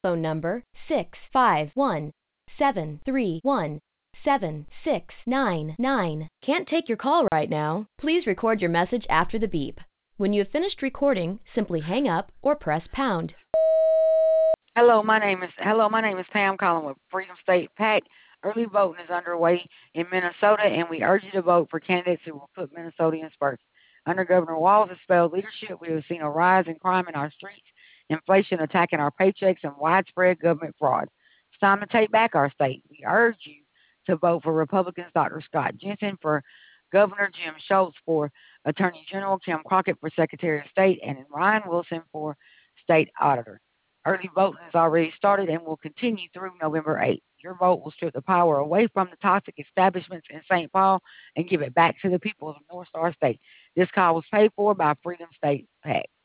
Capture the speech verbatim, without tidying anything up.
Phone number six five one, seven three one, seven six nine nine. Can't take your call right now. Please record your message after the beep. When you have finished recording, simply hang up or press pound. Hello, my name is hello, my name is Pam calling with Freedom State PAC. Early voting is underway in Minnesota, and we urge you to vote for candidates who will put Minnesotans first. Under Governor Walz's failed leadership, we have seen a rise in crime in our streets, inflation attacking our paychecks, and widespread government fraud. It's time to take back our state. We urge you to vote for Republicans Doctor Scott Jensen, for Governor Jim Schultz, for Attorney General Kim Crockett, for Secretary of State, and Ryan Wilson for State Auditor. Early voting has already started and will continue through November eighth. Your vote will strip the power away from the toxic establishments in Saint Paul and give it back to the people of North Star State. This call was paid for by Freedom State PAC.